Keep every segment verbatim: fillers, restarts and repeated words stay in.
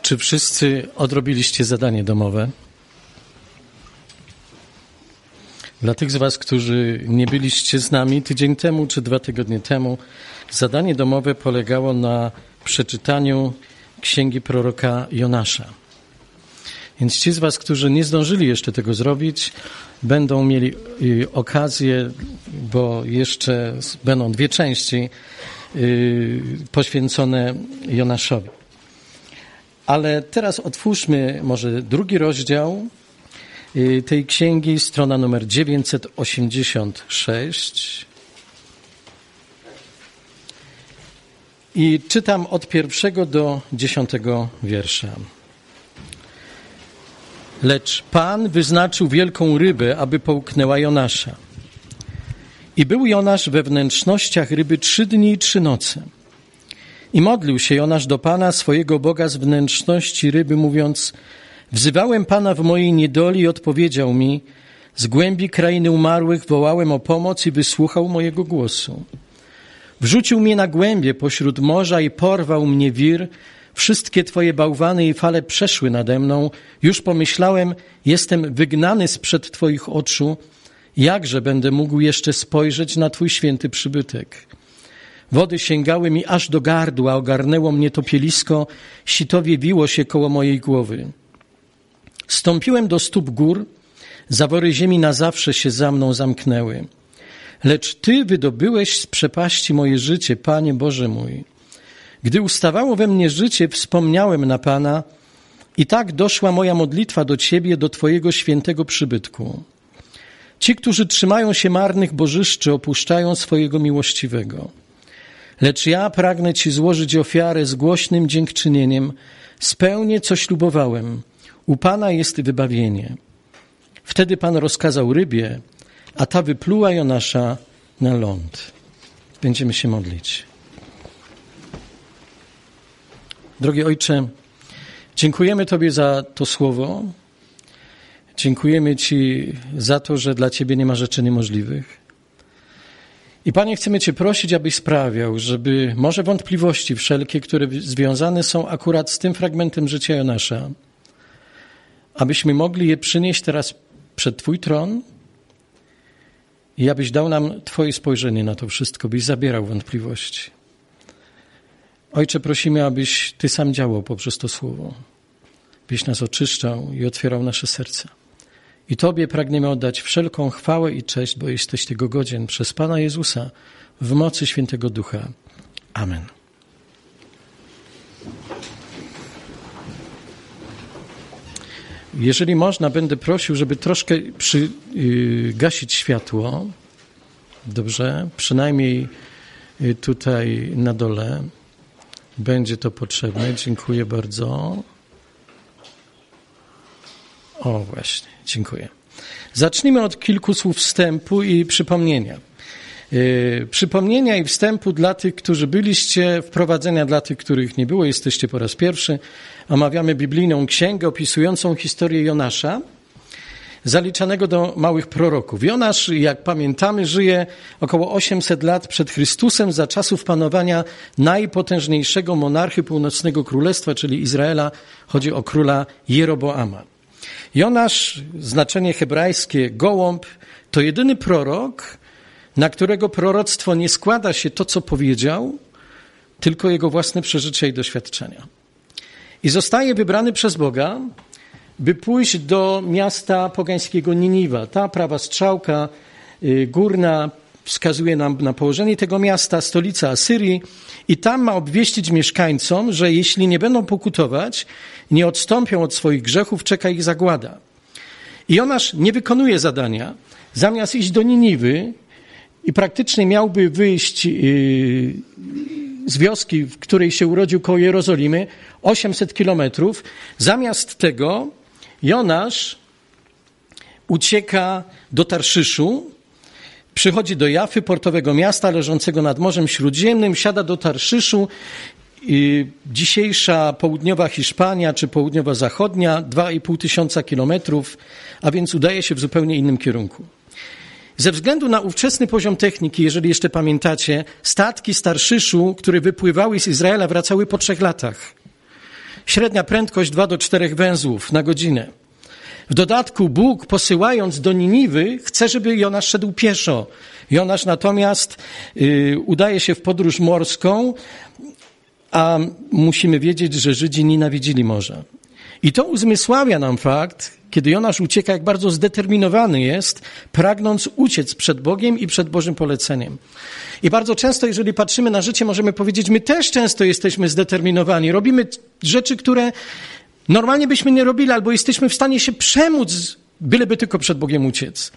Czy wszyscy odrobiliście zadanie domowe? Dla tych z was, którzy nie byliście z nami tydzień temu czy dwa tygodnie temu, zadanie domowe polegało na przeczytaniu księgi proroka Jonasza. Więc ci z was, którzy nie zdążyli jeszcze tego zrobić, będą mieli okazję, bo jeszcze będą dwie części poświęcone Jonaszowi. Ale teraz otwórzmy może drugi rozdział tej księgi, strona numer dziewięćset osiemdziesiąt sześć. I czytam od pierwszego do dziesiątego wiersza. Lecz Pan wyznaczył wielką rybę, aby połknęła Jonasza. I był Jonasz we wnętrznościach ryby trzy dni i trzy noce. I modlił się Jonasz do Pana, swojego Boga, z wnętrzności ryby, mówiąc: wzywałem Pana w mojej niedoli i odpowiedział mi. Z głębi krainy umarłych wołałem o pomoc i wysłuchał mojego głosu. Wrzucił mnie na głębie pośród morza i porwał mnie wir. Wszystkie Twoje bałwany i fale przeszły nade mną. Już pomyślałem, jestem wygnany sprzed Twoich oczu. Jakże będę mógł jeszcze spojrzeć na Twój święty przybytek? Wody sięgały mi aż do gardła, ogarnęło mnie topielisko, sitowie wiło się koło mojej głowy. Stąpiłem do stóp gór, zawory ziemi na zawsze się za mną zamknęły. Lecz Ty wydobyłeś z przepaści moje życie, Panie Boże mój. Gdy ustawało we mnie życie, wspomniałem na Pana i tak doszła moja modlitwa do Ciebie, do Twojego świętego przybytku. Ci, którzy trzymają się marnych bożyszczy, opuszczają swojego miłościwego. Lecz ja pragnę Ci złożyć ofiarę z głośnym dziękczynieniem. Spełnię, co ślubowałem. U Pana jest wybawienie. Wtedy Pan rozkazał rybie, a ta wypluła Jonasza na ląd. Będziemy się modlić. Drogi Ojcze, dziękujemy Tobie za to słowo. Dziękujemy Ci za to, że dla Ciebie nie ma rzeczy niemożliwych. I Panie, chcemy Cię prosić, abyś sprawiał, żeby może wątpliwości wszelkie, które związane są akurat z tym fragmentem życia Jonasza, abyśmy mogli je przynieść teraz przed Twój tron i abyś dał nam Twoje spojrzenie na to wszystko, byś zabierał wątpliwości. Ojcze, prosimy, abyś Ty sam działał poprzez to słowo, byś nas oczyszczał i otwierał nasze serca. I Tobie pragniemy oddać wszelką chwałę i cześć, bo jesteś tego godzien, przez Pana Jezusa, w mocy Świętego Ducha. Amen. Jeżeli można, będę prosił, żeby troszkę przygasić światło. Dobrze? Przynajmniej tutaj na dole będzie to potrzebne. Dziękuję bardzo. O, właśnie. Dziękuję. Zacznijmy od kilku słów wstępu i przypomnienia. Yy, przypomnienia i wstępu dla tych, którzy byliście, wprowadzenia dla tych, których nie było, jesteście po raz pierwszy. Omawiamy biblijną księgę opisującą historię Jonasza, zaliczanego do małych proroków. Jonasz, jak pamiętamy, żyje około osiemset lat przed Chrystusem za czasów panowania najpotężniejszego monarchy Północnego Królestwa, czyli Izraela. Chodzi o króla Jeroboama. Jonasz, znaczenie hebrajskie gołąb, to jedyny prorok, na którego proroctwo nie składa się to, co powiedział, tylko jego własne przeżycia i doświadczenia. I zostaje wybrany przez Boga, by pójść do miasta pogańskiego Niniwa. Ta prawa strzałka górna wskazuje nam na położenie tego miasta, stolica Asyrii, i tam ma obwieścić mieszkańcom, że jeśli nie będą pokutować, nie odstąpią od swoich grzechów, czeka ich zagłada. I Jonasz nie wykonuje zadania. Zamiast iść do Niniwy i praktycznie miałby wyjść yy, z wioski, w której się urodził, koło Jerozolimy, osiemset kilometrów, zamiast tego Jonasz ucieka do Tarszyszu, przychodzi do Jafy, portowego miasta leżącego nad Morzem Śródziemnym, siada do Tarszyszu. Dzisiejsza południowa Hiszpania czy południowa zachodnia, dwa i pół tysiąca kilometrów, a więc udaje się w zupełnie innym kierunku. Ze względu na ówczesny poziom techniki, jeżeli jeszcze pamiętacie, statki z Tarszyszu, które wypływały z Izraela, wracały po trzech latach. Średnia prędkość dwa do czterech węzłów na godzinę. W dodatku Bóg, posyłając do Niniwy, chce, żeby Jonasz szedł pieszo. Jonasz natomiast y, udaje się w podróż morską, a musimy wiedzieć, że Żydzi nienawidzili morza. I to uzmysławia nam fakt, kiedy Jonasz ucieka, jak bardzo zdeterminowany jest, pragnąc uciec przed Bogiem i przed Bożym poleceniem. I bardzo często, jeżeli patrzymy na życie, możemy powiedzieć, my też często jesteśmy zdeterminowani. Robimy rzeczy, które normalnie byśmy nie robili, albo jesteśmy w stanie się przemóc, byleby tylko przed Bogiem uciec.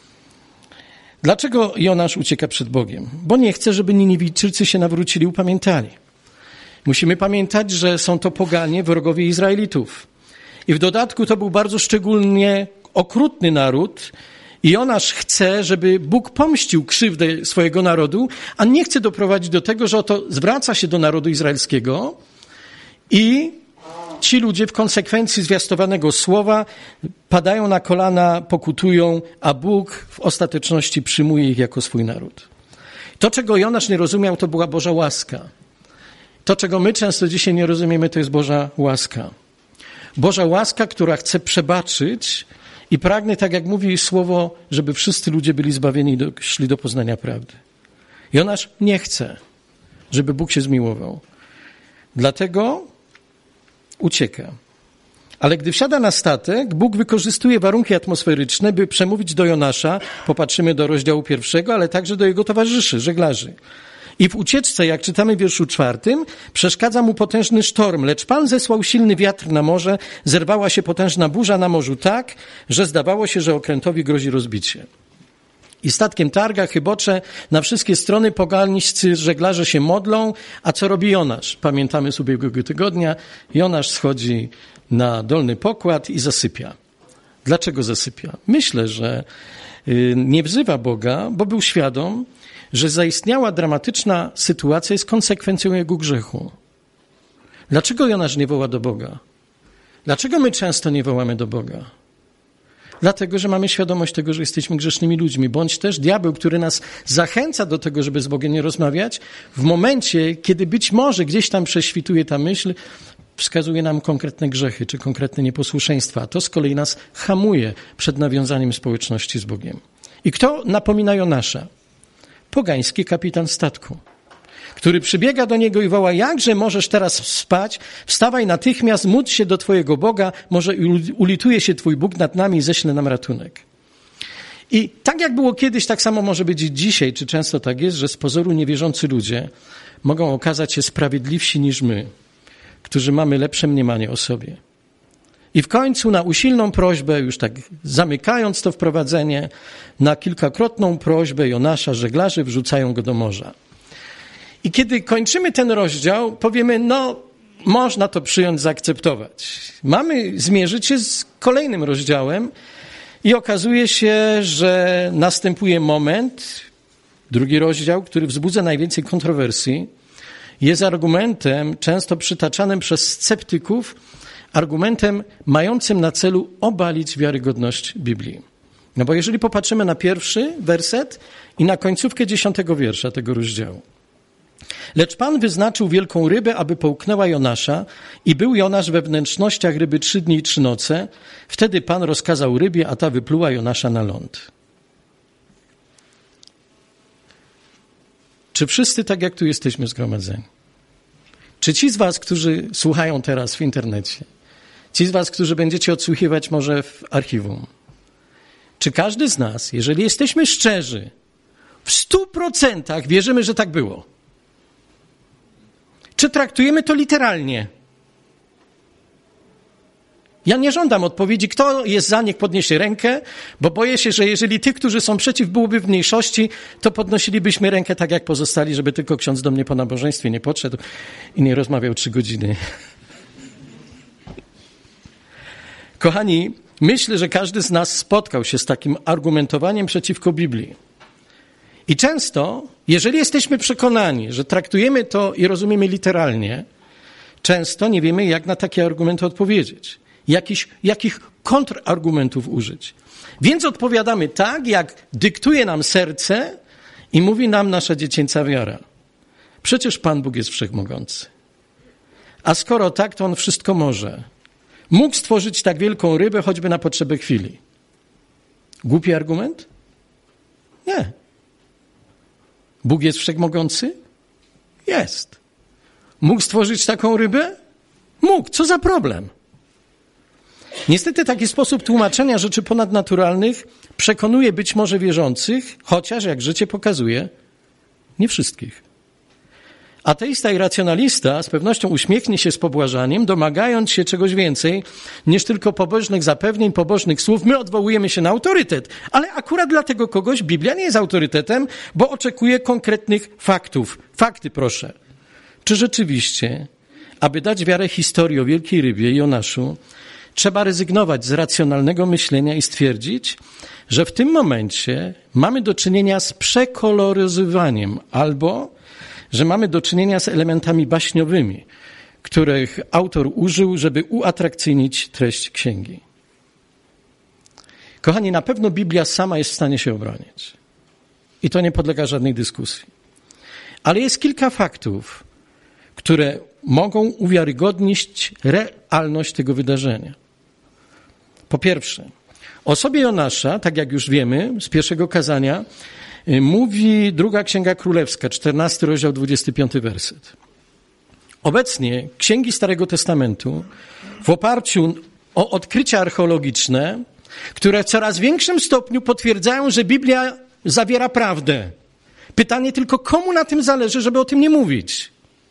Dlaczego Jonasz ucieka przed Bogiem? Bo nie chce, żeby Niniwijczycy się nawrócili i upamiętali. Musimy pamiętać, że są to poganie, wrogowie Izraelitów. I w dodatku to był bardzo szczególnie okrutny naród. I Jonasz chce, żeby Bóg pomścił krzywdę swojego narodu, a nie chce doprowadzić do tego, że oto zwraca się do narodu izraelskiego i ci ludzie w konsekwencji zwiastowanego słowa padają na kolana, pokutują, a Bóg w ostateczności przyjmuje ich jako swój naród. To, czego Jonasz nie rozumiał, to była Boża łaska. To, czego my często dzisiaj nie rozumiemy, to jest Boża łaska. Boża łaska, która chce przebaczyć i pragnie, tak jak mówi słowo, żeby wszyscy ludzie byli zbawieni i szli do poznania prawdy. Jonasz nie chce, żeby Bóg się zmiłował. Dlatego ucieka. Ale gdy wsiada na statek, Bóg wykorzystuje warunki atmosferyczne, by przemówić do Jonasza, popatrzymy do rozdziału pierwszego, ale także do jego towarzyszy, żeglarzy. I w ucieczce, jak czytamy w wierszu czwartym, przeszkadza mu potężny sztorm, lecz Pan zesłał silny wiatr na morze, zerwała się potężna burza na morzu tak, że zdawało się, że okrętowi grozi rozbicie. I statkiem targa, chybocze, na wszystkie strony pogańscy żeglarze się modlą, a co robi Jonasz? Pamiętamy z ubiegłego tygodnia, Jonasz schodzi na dolny pokład i zasypia. Dlaczego zasypia? Myślę, że nie wzywa Boga, bo był świadom, że zaistniała dramatyczna sytuacja jest konsekwencją jego grzechu. Dlaczego Jonasz nie woła do Boga? Dlaczego my często nie wołamy do Boga? Dlatego, że mamy świadomość tego, że jesteśmy grzesznymi ludźmi, bądź też diabeł, który nas zachęca do tego, żeby z Bogiem nie rozmawiać, w momencie, kiedy być może gdzieś tam prześwituje ta myśl, wskazuje nam konkretne grzechy czy konkretne nieposłuszeństwa, a to z kolei nas hamuje przed nawiązaniem społeczności z Bogiem. I kto napomina Jonasza? Pogański kapitan statku, który przybiega do niego i woła, jakże możesz teraz spać? Wstawaj natychmiast, módl się do twojego Boga, może ulituje się twój Bóg nad nami i ześle nam ratunek. I tak jak było kiedyś, tak samo może być i dzisiaj, czy często tak jest, że z pozoru niewierzący ludzie mogą okazać się sprawiedliwsi niż my, którzy mamy lepsze mniemanie o sobie. I w końcu na usilną prośbę, już tak zamykając to wprowadzenie, na kilkakrotną prośbę Jonasza żeglarze wrzucają go do morza. I kiedy kończymy ten rozdział, powiemy, no można to przyjąć, zaakceptować. Mamy zmierzyć się z kolejnym rozdziałem i okazuje się, że następuje moment, drugi rozdział, który wzbudza najwięcej kontrowersji, jest argumentem często przytaczanym przez sceptyków, argumentem mającym na celu obalić wiarygodność Biblii. No bo jeżeli popatrzymy na pierwszy werset i na końcówkę dziesiątego wiersza tego rozdziału. Lecz Pan wyznaczył wielką rybę, aby połknęła Jonasza i był Jonasz we wnętrznościach ryby trzy dni i trzy noce. Wtedy Pan rozkazał rybie, a ta wypluła Jonasza na ląd. Czy wszyscy tak jak tu jesteśmy zgromadzeni? Czy ci z was, którzy słuchają teraz w internecie, ci z was, którzy będziecie odsłuchiwać może w archiwum, czy każdy z nas, jeżeli jesteśmy szczerzy, w stu procentach wierzymy, że tak było? Czy traktujemy to literalnie? Ja nie żądam odpowiedzi, kto jest za, niech podniesie rękę, bo boję się, że jeżeli tych, którzy są przeciw, byłoby w mniejszości, to podnosilibyśmy rękę tak jak pozostali, żeby tylko ksiądz do mnie po nabożeństwie nie podszedł i nie rozmawiał trzy godziny. Kochani, myślę, że każdy z nas spotkał się z takim argumentowaniem przeciwko Biblii. I często, jeżeli jesteśmy przekonani, że traktujemy to i rozumiemy literalnie, często nie wiemy, jak na takie argumenty odpowiedzieć. Jakich, jakich kontrargumentów użyć. Więc odpowiadamy tak, jak dyktuje nam serce i mówi nam nasza dziecięca wiara. Przecież Pan Bóg jest wszechmogący. A skoro tak, to on wszystko może. Mógł stworzyć tak wielką rybę choćby na potrzeby chwili. Głupi argument? Nie. Bóg jest wszechmogący? Jest. Mógł stworzyć taką rybę? Mógł. Co za problem? Niestety taki sposób tłumaczenia rzeczy ponadnaturalnych przekonuje być może wierzących, chociaż, jak życie pokazuje, nie wszystkich. Ateista i racjonalista z pewnością uśmiechnie się z pobłażaniem, domagając się czegoś więcej niż tylko pobożnych zapewnień, pobożnych słów. My odwołujemy się na autorytet, ale akurat dla tego kogoś Biblia nie jest autorytetem, bo oczekuje konkretnych faktów. Fakty, proszę. Czy rzeczywiście, aby dać wiarę historii o wielkiej rybie Jonaszu, trzeba rezygnować z racjonalnego myślenia i stwierdzić, że w tym momencie mamy do czynienia z przekoloryzowaniem albo że mamy do czynienia z elementami baśniowymi, których autor użył, żeby uatrakcyjnić treść księgi. Kochani, na pewno Biblia sama jest w stanie się obronić. I to nie podlega żadnej dyskusji. Ale jest kilka faktów, które mogą uwiarygodnić realność tego wydarzenia. Po pierwsze, o sobie Jonasza, tak jak już wiemy z pierwszego kazania, mówi druga Księga Królewska, czternasty rozdział, dwudziesty piąty werset. Obecnie księgi Starego Testamentu w oparciu o odkrycia archeologiczne, które w coraz większym stopniu potwierdzają, że Biblia zawiera prawdę. Pytanie tylko, komu na tym zależy, żeby o tym nie mówić?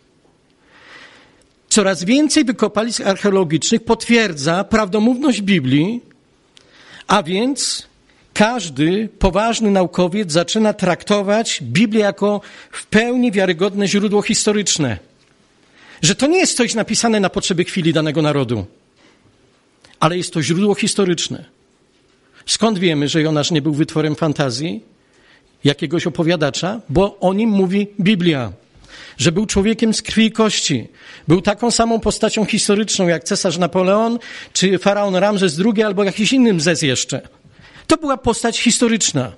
Coraz więcej wykopalisk archeologicznych potwierdza prawdomówność Biblii, a więc każdy poważny naukowiec zaczyna traktować Biblię jako w pełni wiarygodne źródło historyczne. Że to nie jest coś napisane na potrzeby chwili danego narodu, ale jest to źródło historyczne. Skąd wiemy, że Jonasz nie był wytworem fantazji jakiegoś opowiadacza? Bo o nim mówi Biblia. Że był człowiekiem z krwi i kości. Był taką samą postacią historyczną jak cesarz Napoleon, czy faraon Ramzes drugi, albo jakiś inny Mzes jeszcze. To była postać historyczna.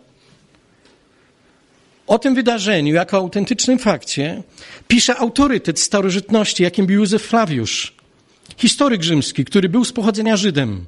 O tym wydarzeniu, jako autentycznym fakcie, pisze autorytet starożytności, jakim był Józef Flawiusz, historyk rzymski, który był z pochodzenia Żydem.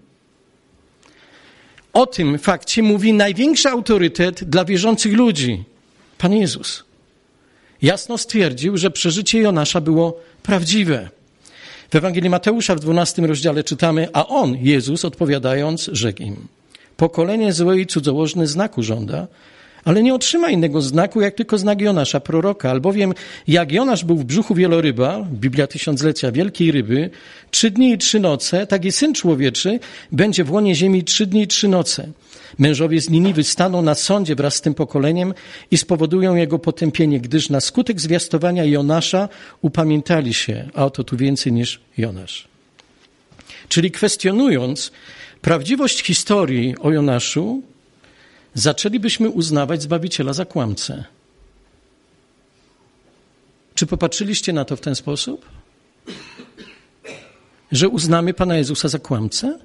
O tym fakcie mówi największy autorytet dla wierzących ludzi, Pan Jezus. Jasno stwierdził, że przeżycie Jonasza było prawdziwe. W Ewangelii Mateusza w dwunastym rozdziale czytamy, a on, Jezus, odpowiadając, rzekł im: pokolenie złe i cudzołożne znaku żąda, ale nie otrzyma innego znaku, jak tylko znak Jonasza, proroka. Albowiem jak Jonasz był w brzuchu wieloryba, Biblia Tysiąclecia, wielkiej ryby, trzy dni i trzy noce, tak i Syn Człowieczy będzie w łonie ziemi trzy dni i trzy noce. Mężowie z Niniwy staną na sądzie wraz z tym pokoleniem i spowodują jego potępienie, gdyż na skutek zwiastowania Jonasza upamiętali się, a oto tu więcej niż Jonasz. Czyli kwestionując prawdziwość historii o Jonaszu, zaczęlibyśmy uznawać Zbawiciela za kłamcę. Czy popatrzyliście na to w ten sposób? Że uznamy Pana Jezusa za kłamcę?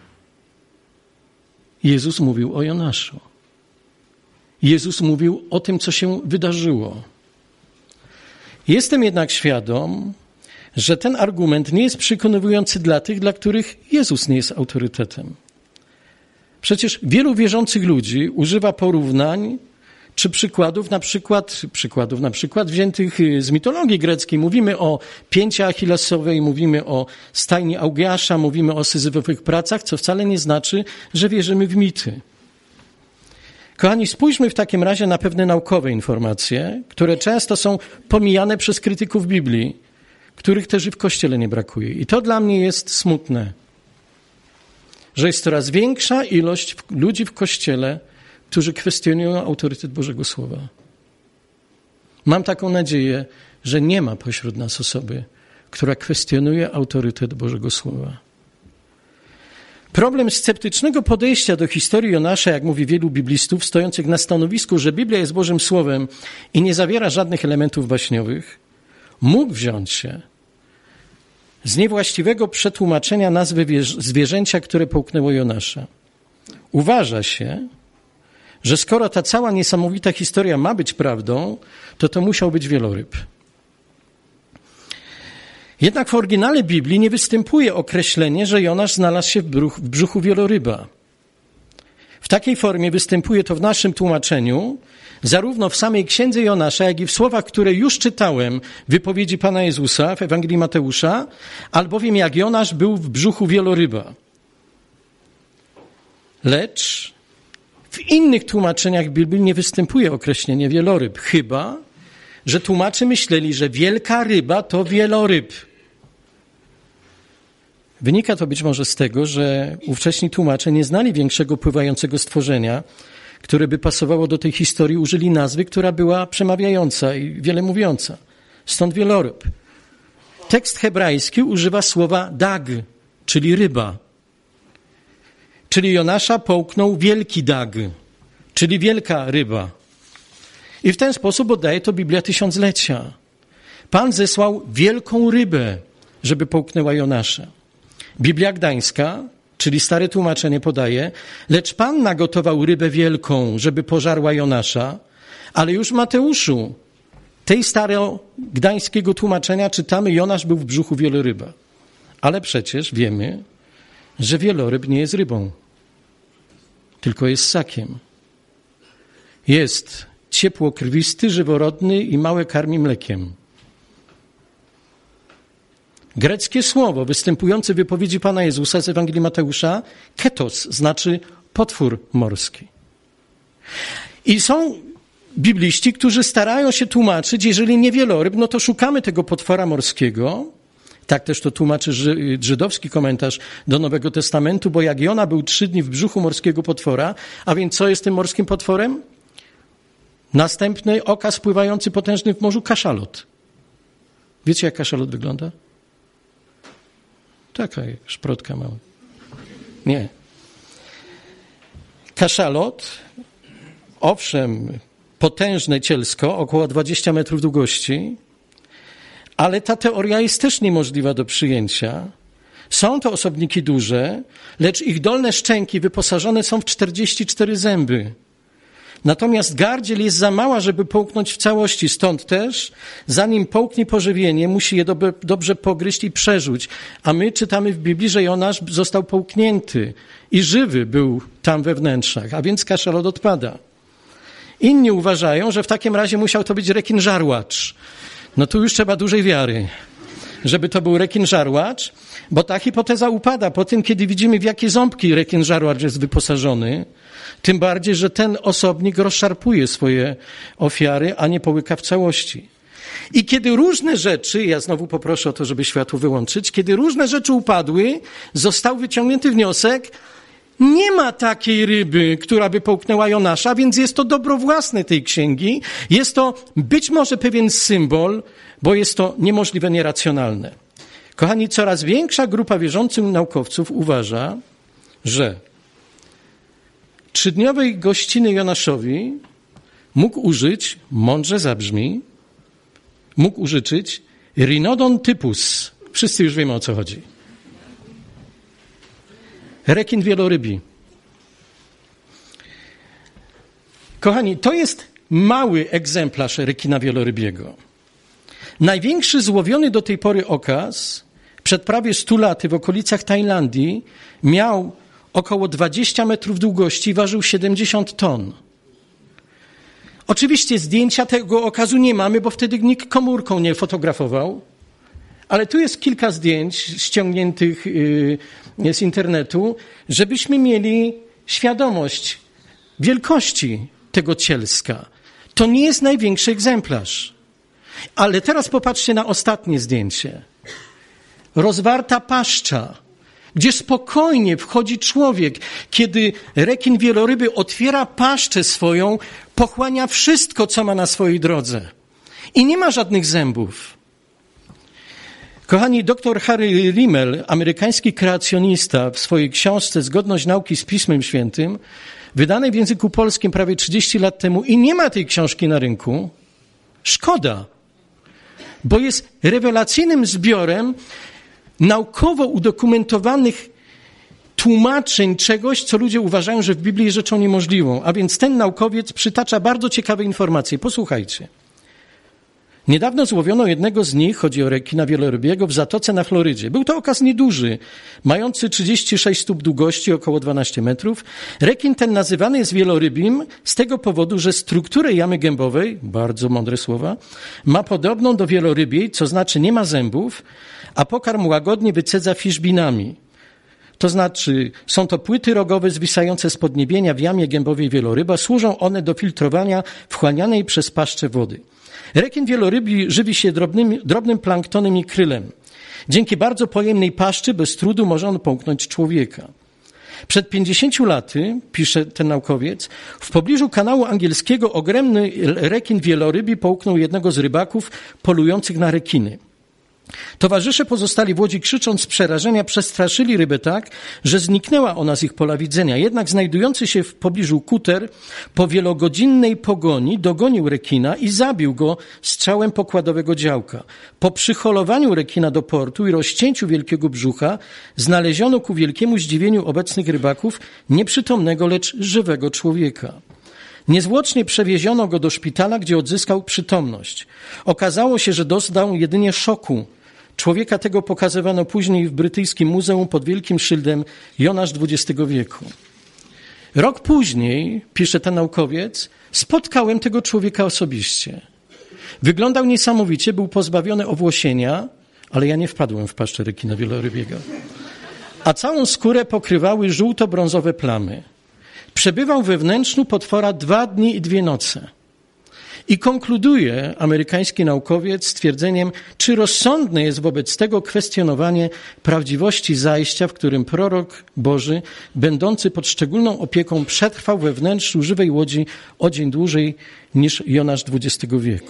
Jezus mówił o Jonaszu. Jezus mówił o tym, co się wydarzyło. Jestem jednak świadom, że ten argument nie jest przekonujący dla tych, dla których Jezus nie jest autorytetem. Przecież wielu wierzących ludzi używa porównań czy przykładów, na przykład, przykładów na przykład wziętych z mitologii greckiej. Mówimy o pięcie achillesowej, mówimy o stajni Augiasza, mówimy o syzyfowych pracach, co wcale nie znaczy, że wierzymy w mity. Kochani, spójrzmy w takim razie na pewne naukowe informacje, które często są pomijane przez krytyków Biblii, których też i w Kościele nie brakuje. I to dla mnie jest smutne, że jest coraz większa ilość ludzi w Kościele, którzy kwestionują autorytet Bożego Słowa. Mam taką nadzieję, że nie ma pośród nas osoby, która kwestionuje autorytet Bożego Słowa. Problem sceptycznego podejścia do historii Jonasza, jak mówi wielu biblistów, stojących na stanowisku, że Biblia jest Bożym Słowem i nie zawiera żadnych elementów baśniowych, mógł wziąć się z niewłaściwego przetłumaczenia nazwy zwierzęcia, które połknęło Jonasza. Uważa się, że skoro ta cała niesamowita historia ma być prawdą, to to musiał być wieloryb. Jednak w oryginale Biblii nie występuje określenie, że Jonasz znalazł się w, bruch, w brzuchu wieloryba. W takiej formie występuje to w naszym tłumaczeniu, zarówno w samej księdze Jonasza, jak i w słowach, które już czytałem w wypowiedzi Pana Jezusa w Ewangelii Mateusza, albowiem jak Jonasz był w brzuchu wieloryba. Lecz w innych tłumaczeniach Biblii nie występuje określenie wieloryb, chyba że tłumacze myśleli, że wielka ryba to wieloryb. Wynika to być może z tego, że ówcześni tłumacze nie znali większego pływającego stworzenia, które by pasowało do tej historii, użyli nazwy, która była przemawiająca i wiele mówiąca. Stąd wieloryb. Tekst hebrajski używa słowa dag, czyli ryba. Czyli Jonasza połknął wielki dag, czyli wielka ryba. I w ten sposób oddaje to Biblia tysiąclecia. Pan zesłał wielką rybę, żeby połknęła Jonasza. Biblia Gdańska, czyli stare tłumaczenie podaje, lecz Pan nagotował rybę wielką, żeby pożarła Jonasza, ale już w Mateuszu, tej starogdańskiego tłumaczenia czytamy, Jonasz był w brzuchu wieloryba. Ale przecież wiemy, że wieloryb nie jest rybą, tylko jest ssakiem. Jest ciepłokrwisty, żyworodny i małe karmi mlekiem. Greckie słowo występujące w wypowiedzi Pana Jezusa z Ewangelii Mateusza, ketos, znaczy potwór morski. I są bibliści, którzy starają się tłumaczyć, jeżeli nie wieloryb, no to szukamy tego potwora morskiego. Tak też to tłumaczy żydowski komentarz do Nowego Testamentu, bo jak Jona był trzy dni w brzuchu morskiego potwora, a więc co jest tym morskim potworem? Następny okaz pływający potężny w morzu, kaszalot. Wiecie, jak kaszalot wygląda? Taka szprotka mała. Nie. Kaszalot, owszem, potężne cielsko, około dwadzieścia metrów długości, ale ta teoria jest też niemożliwa do przyjęcia. Są to osobniki duże, lecz ich dolne szczęki wyposażone są w czterdzieści cztery zęby. Natomiast gardziel jest za mała, żeby połknąć w całości. Stąd też, zanim połknie pożywienie, musi je dobre, dobrze pogryźć i przerzuć. A my czytamy w Biblii, że Jonasz został połknięty i żywy był tam we wnętrzach, a więc kaszalot odpada. Inni uważają, że w takim razie musiał to być rekin żarłacz. No tu już trzeba dużej wiary, żeby to był rekin żarłacz, bo ta hipoteza upada po tym, kiedy widzimy, w jakie ząbki rekin żarłacz jest wyposażony. Tym bardziej, że ten osobnik rozszarpuje swoje ofiary, a nie połyka w całości. I kiedy różne rzeczy, ja znowu poproszę o to, żeby światło wyłączyć, kiedy różne rzeczy upadły, został wyciągnięty wniosek, nie ma takiej ryby, która by połknęła Jonasza, więc jest to dobro własne tej księgi. Jest to być może pewien symbol, bo jest to niemożliwe, nieracjonalne. Kochani, coraz większa grupa wierzących naukowców uważa, że trzydniowej gościny Jonaszowi mógł użyć, mądrze zabrzmi, mógł użyczyć Rhinodon typus. Wszyscy już wiemy, o co chodzi. Rekin wielorybi. Kochani, to jest mały egzemplarz rekina wielorybiego. Największy złowiony do tej pory okaz przed prawie stu laty w okolicach Tajlandii miał około dwadzieścia metrów długości i ważył siedemdziesiąt ton. Oczywiście zdjęcia tego okazu nie mamy, bo wtedy nikt komórką nie fotografował, ale tu jest kilka zdjęć ściągniętych z internetu, żebyśmy mieli świadomość wielkości tego cielska. To nie jest największy egzemplarz. Ale teraz popatrzcie na ostatnie zdjęcie. Rozwarta paszcza, gdzie spokojnie wchodzi człowiek. Kiedy rekin wieloryby otwiera paszczę swoją, pochłania wszystko, co ma na swojej drodze. I nie ma żadnych zębów. Kochani, dr Harry Rimmel, amerykański kreacjonista, w swojej książce Zgodność nauki z Pismem Świętym, wydanej w języku polskim prawie trzydzieści lat temu, i nie ma tej książki na rynku, szkoda, bo jest rewelacyjnym zbiorem naukowo udokumentowanych tłumaczeń czegoś, co ludzie uważają, że w Biblii jest rzeczą niemożliwą. A więc ten naukowiec przytacza bardzo ciekawe informacje. Posłuchajcie. Niedawno złowiono jednego z nich, chodzi o rekina wielorybiego, w zatoce na Florydzie. Był to okaz nieduży, mający trzydzieści sześć stóp długości, około dwanaście metrów. Rekin ten nazywany jest wielorybim z tego powodu, że strukturę jamy gębowej, bardzo mądre słowa, ma podobną do wielorybiej, co znaczy nie ma zębów, a pokarm łagodnie wycedza fiszbinami. To znaczy, są to płyty rogowe zwisające z podniebienia w jamie gębowej wieloryba. Służą one do filtrowania wchłanianej przez paszczę wody. Rekin wielorybi żywi się drobnym, drobnym planktonem i krylem. Dzięki bardzo pojemnej paszczy bez trudu może on połknąć człowieka. Przed pięćdziesięciu laty, pisze ten naukowiec, w pobliżu kanału angielskiego ogromny rekin wielorybi połknął jednego z rybaków polujących na rekiny. Towarzysze pozostali w łodzi, krzycząc z przerażenia, przestraszyli rybę tak, że zniknęła ona z ich pola widzenia. Jednak znajdujący się w pobliżu kuter po wielogodzinnej pogoni dogonił rekina i zabił go strzałem pokładowego działka. Po przyholowaniu rekina do portu i rozcięciu wielkiego brzucha znaleziono ku wielkiemu zdziwieniu obecnych rybaków nieprzytomnego, lecz żywego człowieka. Niezwłocznie przewieziono go do szpitala, gdzie odzyskał przytomność. Okazało się, że doznał jedynie szoku. Człowieka tego pokazywano później w brytyjskim muzeum pod wielkim szyldem Jonasz dwudziestego wieku. Rok później, pisze ten naukowiec, spotkałem tego człowieka osobiście. Wyglądał niesamowicie, był pozbawiony owłosienia, ale ja nie wpadłem w paszczę rekina wielorybiego. A całą skórę pokrywały żółto-brązowe plamy. Przebywał we wnętrzu potwora dwa dni i dwie noce. I konkluduje amerykański naukowiec stwierdzeniem, czy rozsądne jest wobec tego kwestionowanie prawdziwości zajścia, w którym prorok Boży, będący pod szczególną opieką, przetrwał we wnętrzu żywej łodzi o dzień dłużej niż Jonasz dwudziestego wieku.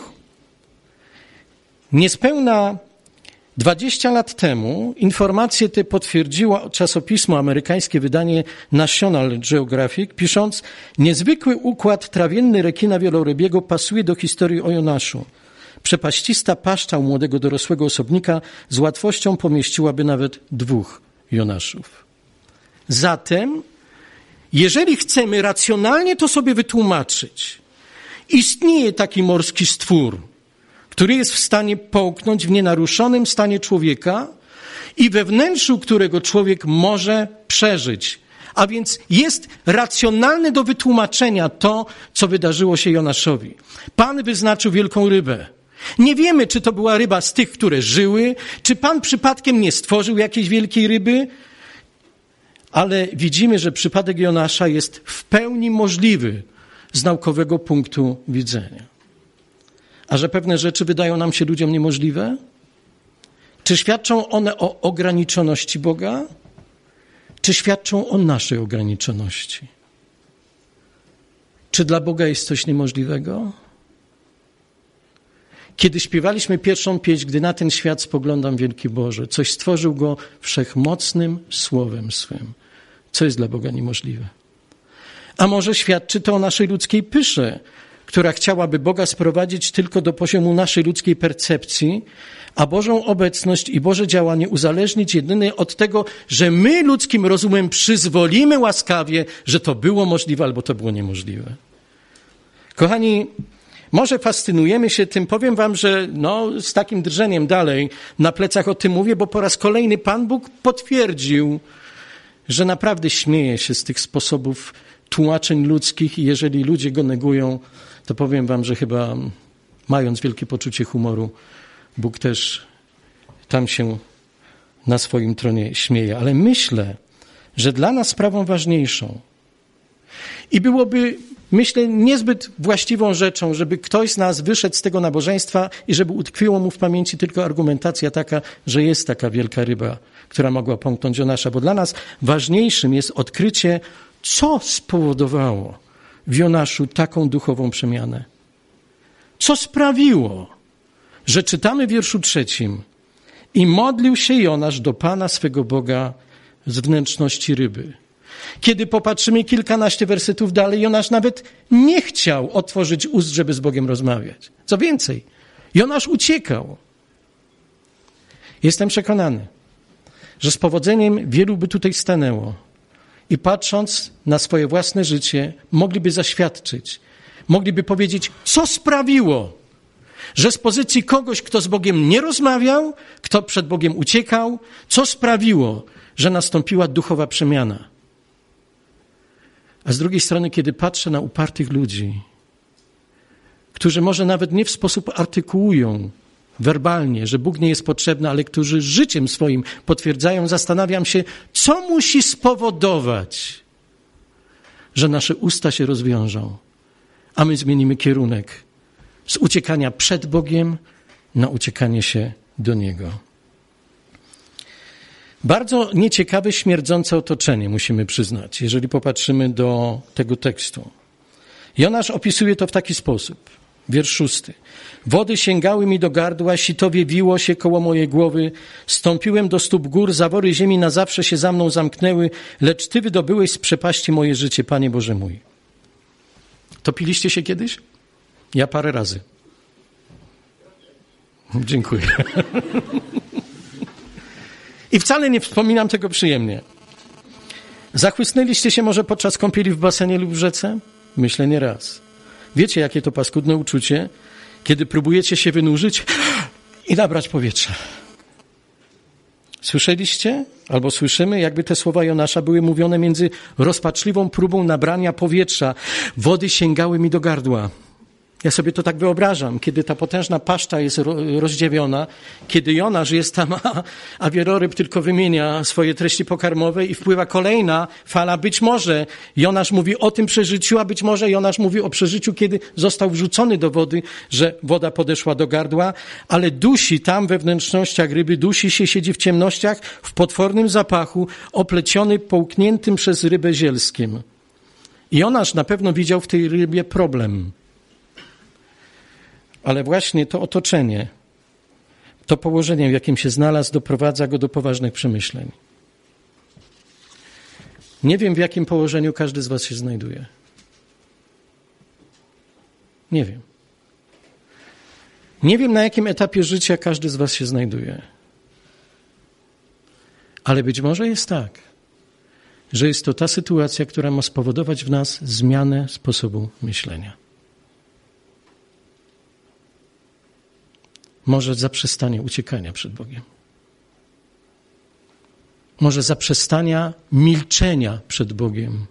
Niespełna dwadzieścia lat temu informacje te potwierdziło czasopismo amerykańskie wydanie National Geographic, pisząc: niezwykły układ trawienny rekina wielorybiego pasuje do historii o Jonaszu. Przepaścista paszcza u młodego dorosłego osobnika z łatwością pomieściłaby nawet dwóch Jonaszów. Zatem, jeżeli chcemy racjonalnie to sobie wytłumaczyć, istnieje taki morski stwór, który jest w stanie połknąć w nienaruszonym stanie człowieka i we wnętrzu którego człowiek może przeżyć. A więc jest racjonalne do wytłumaczenia to, co wydarzyło się Jonaszowi. Pan wyznaczył wielką rybę. Nie wiemy, czy to była ryba z tych, które żyły, czy Pan przypadkiem nie stworzył jakiejś wielkiej ryby, ale widzimy, że przypadek Jonasza jest w pełni możliwy z naukowego punktu widzenia. A że pewne rzeczy wydają nam się ludziom niemożliwe? Czy świadczą one o ograniczoności Boga? Czy świadczą o naszej ograniczoności? Czy dla Boga jest coś niemożliwego? Kiedy śpiewaliśmy pierwszą pieśń, gdy na ten świat spoglądam, wielki Boże, coś stworzył go wszechmocnym słowem swym. Co jest dla Boga niemożliwe? A może świadczy to o naszej ludzkiej pysze, która chciałaby Boga sprowadzić tylko do poziomu naszej ludzkiej percepcji, a Bożą obecność i Boże działanie uzależnić jedynie od tego, że my ludzkim rozumem przyzwolimy łaskawie, że to było możliwe albo to było niemożliwe. Kochani, może fascynujemy się tym. Powiem wam, że no, z takim drżeniem dalej na plecach o tym mówię, bo po raz kolejny Pan Bóg potwierdził, że naprawdę śmieje się z tych sposobów tłumaczeń ludzkich i jeżeli ludzie go negują, to powiem wam, że chyba mając wielkie poczucie humoru, Bóg też tam się na swoim tronie śmieje. Ale myślę, że dla nas sprawą ważniejszą i byłoby, myślę, niezbyt właściwą rzeczą, żeby ktoś z nas wyszedł z tego nabożeństwa i żeby utkwiło mu w pamięci tylko argumentacja taka, że jest taka wielka ryba, która mogła połknąć Jonasza, bo dla nas ważniejszym jest odkrycie, co spowodowało w Jonaszu taką duchową przemianę. Co sprawiło, że czytamy w wierszu trzecim: i modlił się Jonasz do Pana swego Boga z wnętrzności ryby. Kiedy popatrzymy kilkanaście wersetów dalej, Jonasz nawet nie chciał otworzyć ust, żeby z Bogiem rozmawiać. Co więcej, Jonasz uciekał. Jestem przekonany, że z powodzeniem wielu by tutaj stanęło i patrząc na swoje własne życie, mogliby zaświadczyć, mogliby powiedzieć, co sprawiło, Że z pozycji kogoś, kto z Bogiem nie rozmawiał, kto przed Bogiem uciekał, co sprawiło, że nastąpiła duchowa przemiana. A z drugiej strony, kiedy patrzę na upartych ludzi, którzy może nawet nie w sposób artykułują werbalnie, że Bóg nie jest potrzebny, ale którzy życiem swoim potwierdzają, zastanawiam się, co musi spowodować, że nasze usta się rozwiążą, a my zmienimy kierunek z uciekania przed Bogiem na uciekanie się do Niego. Bardzo nieciekawe, śmierdzące otoczenie, musimy przyznać, jeżeli popatrzymy do tego tekstu. Jonasz opisuje to w taki sposób. Wiersz szósty. Wody sięgały mi do gardła, sitowie wiło się koło mojej głowy. Stąpiłem do stóp gór, zawory ziemi na zawsze się za mną zamknęły, lecz Ty wydobyłeś z przepaści moje życie, Panie Boże mój. Topiliście się kiedyś? Ja parę razy. Dziękuję. I wcale nie wspominam tego przyjemnie. Zachłysnęliście się może podczas kąpieli w basenie lub w rzece? Myślę nie raz. Wiecie, jakie to paskudne uczucie, kiedy próbujecie się wynurzyć i nabrać powietrza. Słyszeliście? Albo słyszymy, jakby te słowa Jonasza były mówione między rozpaczliwą próbą nabrania powietrza. Wody sięgały mi do gardła. Ja sobie to tak wyobrażam, kiedy ta potężna paszcza jest rozdziewiona, kiedy Jonasz jest tam, a, a wieloryb tylko wymienia swoje treści pokarmowe i wpływa kolejna fala. Być może Jonasz mówi o tym przeżyciu, a być może Jonasz mówi o przeżyciu, kiedy został wrzucony do wody, że woda podeszła do gardła, ale dusi tam we wnętrznościach ryby, dusi się, siedzi w ciemnościach, w potwornym zapachu, opleciony połkniętym przez rybę zielskiem. I Jonasz na pewno widział w tej rybie problem. Ale właśnie to otoczenie, to położenie, w jakim się znalazł, doprowadza go do poważnych przemyśleń. Nie wiem, w jakim położeniu każdy z was się znajduje. Nie wiem. Nie wiem, na jakim etapie życia każdy z was się znajduje. Ale być może jest tak, że jest to ta sytuacja, która ma spowodować w nas zmianę sposobu myślenia. Może zaprzestanie uciekania przed Bogiem. Może zaprzestania milczenia przed Bogiem.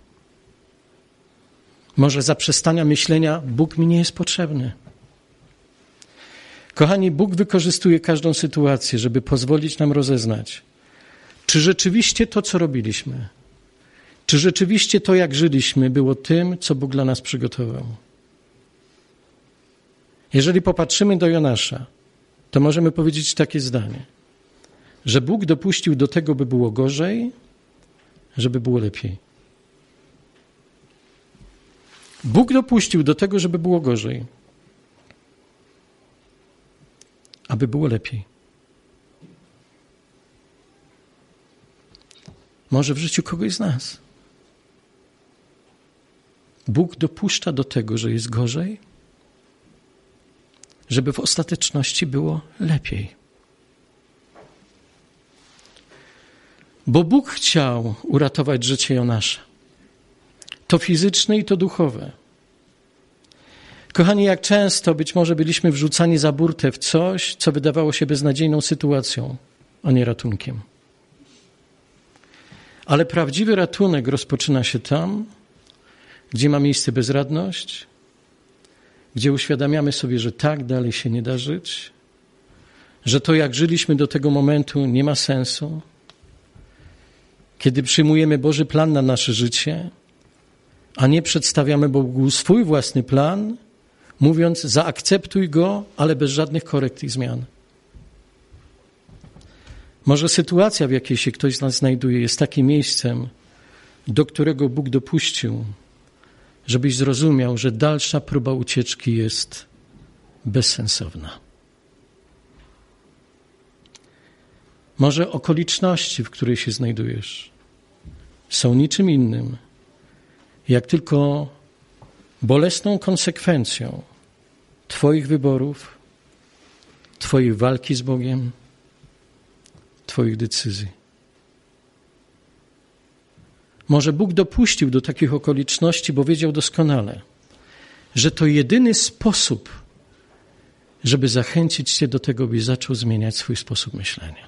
Może zaprzestania myślenia, Bóg mi nie jest potrzebny. Kochani, Bóg wykorzystuje każdą sytuację, żeby pozwolić nam rozeznać, czy rzeczywiście to, co robiliśmy, czy rzeczywiście to, jak żyliśmy, było tym, co Bóg dla nas przygotował. Jeżeli popatrzymy do Jonasza, to możemy powiedzieć takie zdanie, że Bóg dopuścił do tego, by było gorzej, żeby było lepiej. Bóg dopuścił do tego, żeby było gorzej, aby było lepiej. Może w życiu kogoś z nas. Bóg dopuszcza do tego, że jest gorzej, żeby w ostateczności było lepiej. Bo Bóg chciał uratować życie Jonasza. To fizyczne i to duchowe. Kochani, jak często być może byliśmy wrzucani za burtę w coś, co wydawało się beznadziejną sytuacją, a nie ratunkiem. Ale prawdziwy ratunek rozpoczyna się tam, gdzie ma miejsce bezradność, gdzie uświadamiamy sobie, że tak dalej się nie da żyć, że to, jak żyliśmy do tego momentu, nie ma sensu. Kiedy przyjmujemy Boży plan na nasze życie, a nie przedstawiamy Bogu swój własny plan, mówiąc, zaakceptuj go, ale bez żadnych korekt i zmian. Może sytuacja, w jakiej się ktoś z nas znajduje, jest takim miejscem, do którego Bóg dopuścił, żebyś zrozumiał, że dalsza próba ucieczki jest bezsensowna. Może okoliczności, w której się znajdujesz, są niczym innym, jak tylko bolesną konsekwencją Twoich wyborów, Twojej walki z Bogiem, Twoich decyzji. Może Bóg dopuścił do takich okoliczności, bo wiedział doskonale, że to jedyny sposób, żeby zachęcić cię do tego, byś zaczął zmieniać swój sposób myślenia.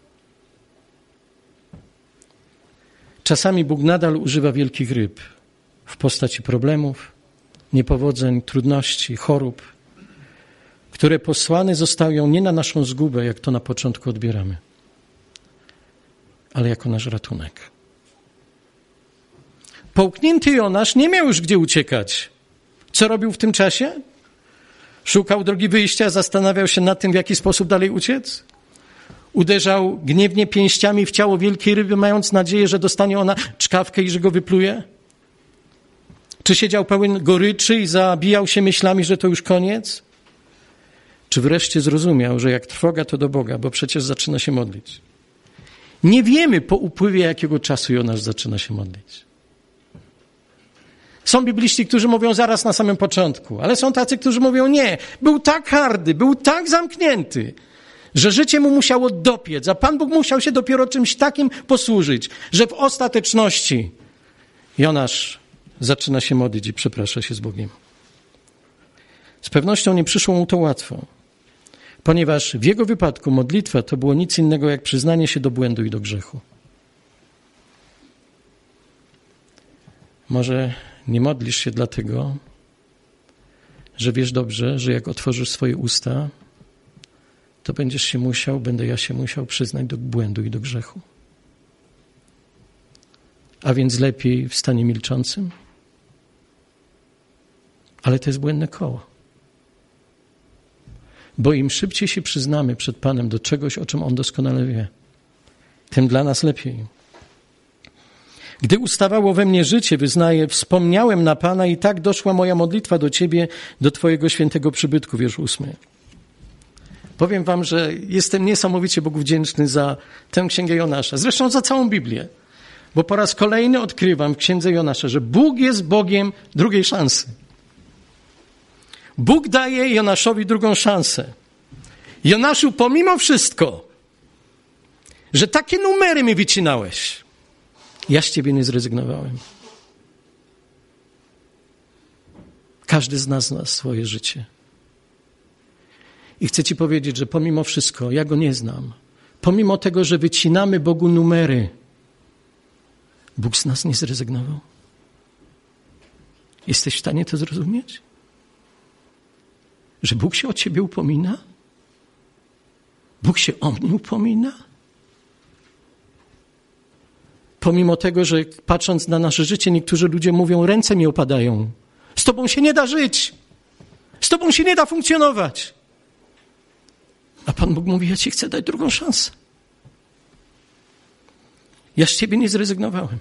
Czasami Bóg nadal używa wielkich ryb w postaci problemów, niepowodzeń, trudności, chorób, które posłane zostają nie na naszą zgubę, jak to na początku odbieramy, ale jako nasz ratunek. Połknięty Jonasz nie miał już gdzie uciekać. Co robił w tym czasie? Szukał drogi wyjścia, zastanawiał się nad tym, w jaki sposób dalej uciec. Uderzał gniewnie pięściami w ciało wielkiej ryby, mając nadzieję, że dostanie ona czkawkę i że go wypluje. Czy siedział pełen goryczy i zabijał się myślami, że to już koniec? Czy wreszcie zrozumiał, że jak trwoga, to do Boga, bo przecież zaczyna się modlić? Nie wiemy po upływie jakiego czasu Jonasz zaczyna się modlić. Są bibliści, którzy mówią zaraz na samym początku, ale są tacy, którzy mówią nie. Był tak hardy, był tak zamknięty, że życie mu musiało dopiec, a Pan Bóg musiał się dopiero czymś takim posłużyć, że w ostateczności Jonasz zaczyna się modlić i przeprasza się z Bogiem. Z pewnością nie przyszło mu to łatwo, ponieważ w jego wypadku modlitwa to było nic innego jak przyznanie się do błędu i do grzechu. Może nie modlisz się dlatego, że wiesz dobrze, że jak otworzysz swoje usta, to będziesz się musiał, będę ja się musiał przyznać do błędu i do grzechu. A więc lepiej w stanie milczącym? Ale to jest błędne koło. Bo im szybciej się przyznamy przed Panem do czegoś, o czym On doskonale wie, tym dla nas lepiej. Gdy ustawało we mnie życie, wyznaję, wspomniałem na Pana i tak doszła moja modlitwa do Ciebie, do Twojego świętego przybytku, wiersz ósmy. Powiem wam, że jestem niesamowicie Bogu wdzięczny za tę księgę Jonasza, zresztą za całą Biblię, bo po raz kolejny odkrywam w księdze Jonasza, że Bóg jest Bogiem drugiej szansy. Bóg daje Jonaszowi drugą szansę. Jonaszu, pomimo wszystko, że takie numery mi wycinałeś, ja z ciebie nie zrezygnowałem. Każdy z nas zna swoje życie. I chcę ci powiedzieć, że pomimo wszystko, ja go nie znam, pomimo tego, że wycinamy Bogu numery, Bóg z nas nie zrezygnował. Jesteś w stanie to zrozumieć? Że Bóg się o ciebie upomina? Bóg się o mnie upomina? Pomimo tego, że patrząc na nasze życie, niektórzy ludzie mówią, ręce mi opadają. Z tobą się nie da żyć. Z tobą się nie da funkcjonować. A Pan Bóg mówi, ja ci chcę dać drugą szansę. Ja z ciebie nie zrezygnowałem.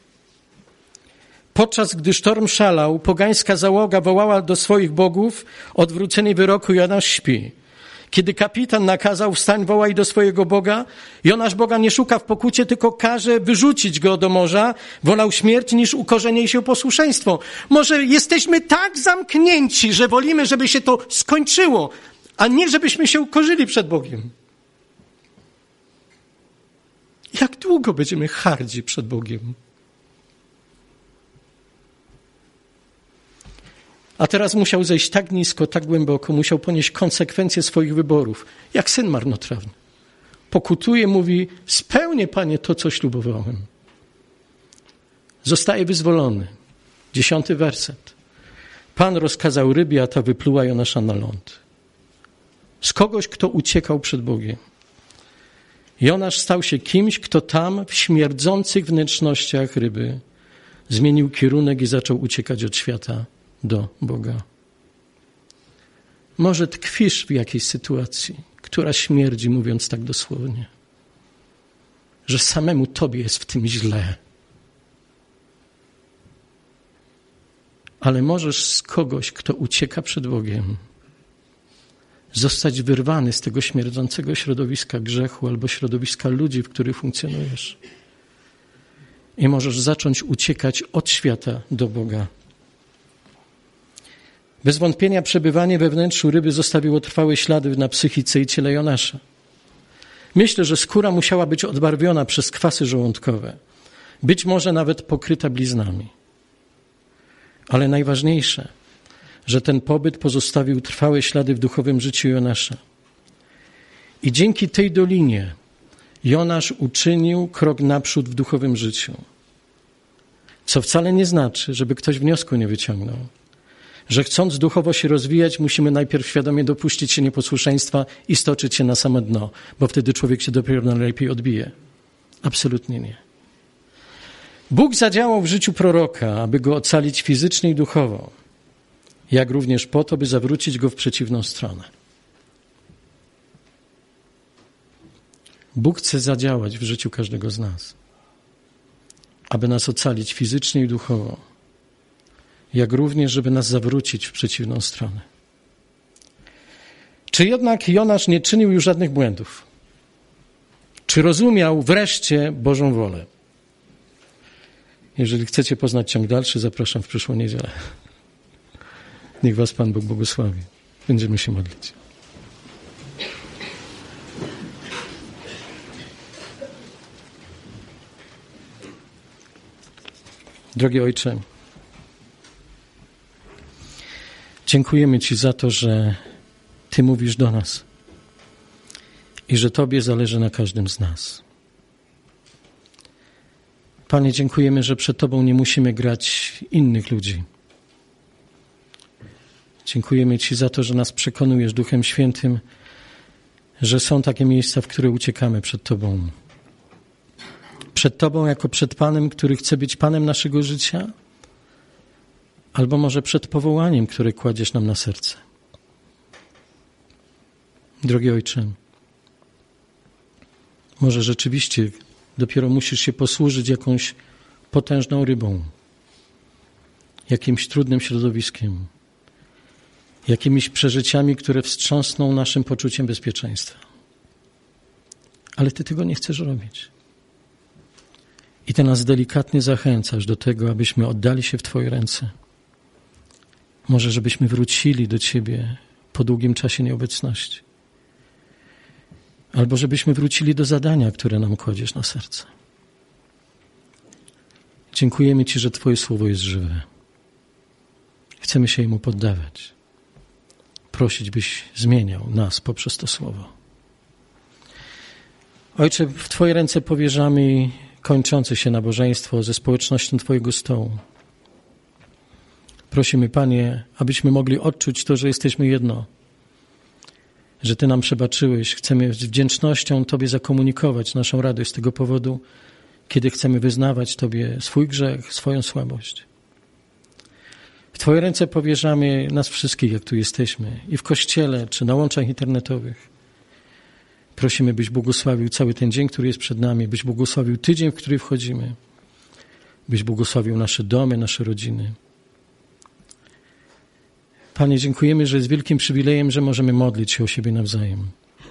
Podczas gdy sztorm szalał, pogańska załoga wołała do swoich bogów, odwrócenie wyroku, Jonasz śpi. Kiedy kapitan nakazał, wstań, wołaj do swojego Boga, Jonasz Boga nie szuka w pokucie, tylko każe wyrzucić go do morza. Wolał śmierć niż ukorzenie się posłuszeństwo. Może jesteśmy tak zamknięci, że wolimy, żeby się to skończyło, a nie żebyśmy się ukorzyli przed Bogiem. Jak długo będziemy hardzi przed Bogiem? A teraz musiał zejść tak nisko, tak głęboko, musiał ponieść konsekwencje swoich wyborów, jak syn marnotrawny. Pokutuje, mówi, spełnię, Panie, to, co ślubowałem. Zostaje wyzwolony. Dziesiąty werset. Pan rozkazał rybie, a ta wypluła Jonasza na ląd. Z kogoś, kto uciekał przed Bogiem. Jonasz stał się kimś, kto tam, w śmierdzących wnętrznościach ryby, zmienił kierunek i zaczął uciekać od świata do Boga. Może tkwisz w jakiejś sytuacji, która śmierdzi, mówiąc tak dosłownie, że samemu tobie jest w tym źle. Ale możesz z kogoś, kto ucieka przed Bogiem, zostać wyrwany z tego śmierdzącego środowiska grzechu albo środowiska ludzi, w których funkcjonujesz. I możesz zacząć uciekać od świata do Boga. Bez wątpienia przebywanie we wnętrzu ryby zostawiło trwałe ślady na psychice i ciele Jonasza. Myślę, że skóra musiała być odbarwiona przez kwasy żołądkowe, być może nawet pokryta bliznami. Ale najważniejsze, że ten pobyt pozostawił trwałe ślady w duchowym życiu Jonasza. I dzięki tej dolinie Jonasz uczynił krok naprzód w duchowym życiu. Co wcale nie znaczy, żeby ktoś wniosku nie wyciągnął. Że chcąc duchowo się rozwijać, musimy najpierw świadomie dopuścić się nieposłuszeństwa i stoczyć się na samo dno, bo wtedy człowiek się dopiero najlepiej odbije. Absolutnie nie. Bóg zadziałał w życiu proroka, aby go ocalić fizycznie i duchowo, jak również po to, by zawrócić go w przeciwną stronę. Bóg chce zadziałać w życiu każdego z nas, aby nas ocalić fizycznie i duchowo, jak również, żeby nas zawrócić w przeciwną stronę. Czy jednak Jonasz nie czynił już żadnych błędów? Czy rozumiał wreszcie Bożą wolę? Jeżeli chcecie poznać ciąg dalszy, zapraszam w przyszłą niedzielę. Niech was Pan Bóg błogosławi. Będziemy się modlić. Drogi Ojcze, dziękujemy Ci za to, że Ty mówisz do nas i że Tobie zależy na każdym z nas. Panie, dziękujemy, że przed Tobą nie musimy grać innych ludzi. Dziękujemy Ci za to, że nas przekonujesz Duchem Świętym, że są takie miejsca, w które uciekamy przed Tobą. Przed Tobą jako przed Panem, który chce być Panem naszego życia, albo może przed powołaniem, które kładziesz nam na serce. Drogi Ojcze, może rzeczywiście dopiero musisz się posłużyć jakąś potężną rybą, jakimś trudnym środowiskiem, jakimiś przeżyciami, które wstrząsną naszym poczuciem bezpieczeństwa. Ale Ty tego nie chcesz robić. I Ty nas delikatnie zachęcasz do tego, abyśmy oddali się w Twoje ręce. Może żebyśmy wrócili do Ciebie po długim czasie nieobecności. Albo żebyśmy wrócili do zadania, które nam kładziesz na serce. Dziękujemy Ci, że Twoje słowo jest żywe. Chcemy się Jemu poddawać. Prosić, byś zmieniał nas poprzez to słowo. Ojcze, w Twoje ręce powierzamy kończące się nabożeństwo ze społecznością Twojego stołu. Prosimy, Panie, abyśmy mogli odczuć to, że jesteśmy jedno, że Ty nam przebaczyłeś. Chcemy z wdzięcznością Tobie zakomunikować naszą radość z tego powodu, kiedy chcemy wyznawać Tobie swój grzech, swoją słabość. W Twoje ręce powierzamy nas wszystkich, jak tu jesteśmy, i w kościele, czy na łączach internetowych. Prosimy, byś błogosławił cały ten dzień, który jest przed nami, byś błogosławił tydzień, w który wchodzimy, byś błogosławił nasze domy, nasze rodziny. Panie, dziękujemy, że jest wielkim przywilejem, że możemy modlić się o siebie nawzajem.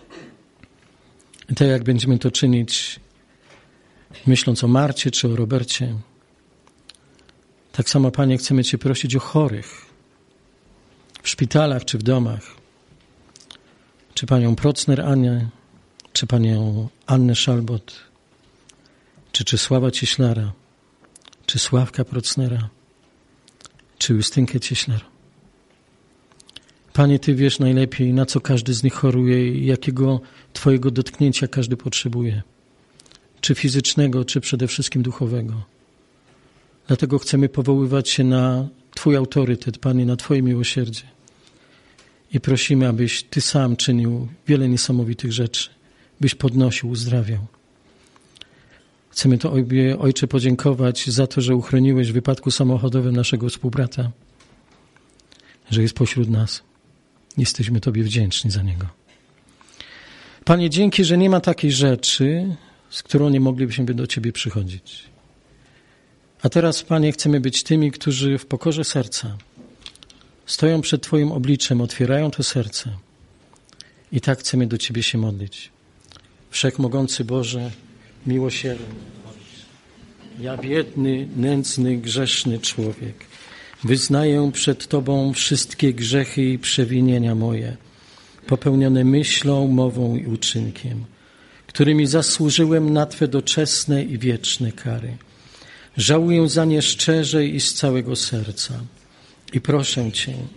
I tak jak będziemy to czynić, myśląc o Marcie czy o Robercie, tak samo, Panie, chcemy Cię prosić o chorych w szpitalach czy w domach. Czy Panią Procner Anię, czy Panią Annę Szalbot, czy Czesława Cieślara, czy Sławka Procnera, czy Justynkę Cieślar. Panie, Ty wiesz najlepiej, na co każdy z nich choruje i jakiego Twojego dotknięcia każdy potrzebuje. Czy fizycznego, czy przede wszystkim duchowego. Dlatego chcemy powoływać się na Twój autorytet, Panie, na Twoje miłosierdzie. I prosimy, abyś Ty sam czynił wiele niesamowitych rzeczy, byś podnosił, uzdrawiał. Chcemy to, Ojcze, podziękować za to, że uchroniłeś w wypadku samochodowym naszego współbrata, że jest pośród nas. Jesteśmy Tobie wdzięczni za niego. Panie, dzięki, że nie ma takiej rzeczy, z którą nie moglibyśmy do Ciebie przychodzić. A teraz, Panie, chcemy być tymi, którzy w pokorze serca stoją przed Twoim obliczem, otwierają to serce i tak chcemy do Ciebie się modlić. Wszechmogący Boże, miłosierny, ja biedny, nędzny, grzeszny człowiek, wyznaję przed Tobą wszystkie grzechy i przewinienia moje, popełnione myślą, mową i uczynkiem, którymi zasłużyłem na Twe doczesne i wieczne kary. Żałuję za nie szczerze i z całego serca i proszę Cię,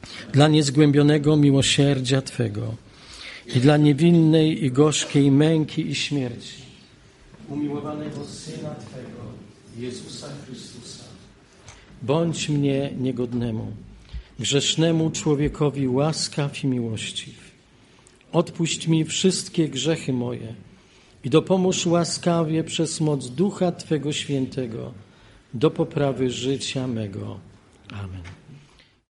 dla niezgłębionego miłosierdzia Twego i dla niewinnej i gorzkiej męki i śmierci umiłowanego Syna Twego, Jezusa Chrystusa. Bądź mnie niegodnemu, grzesznemu człowiekowi łaskaw i miłościw. Odpuść mi wszystkie grzechy moje i dopomóż łaskawie przez moc Ducha Twego Świętego do poprawy życia mego. Amen.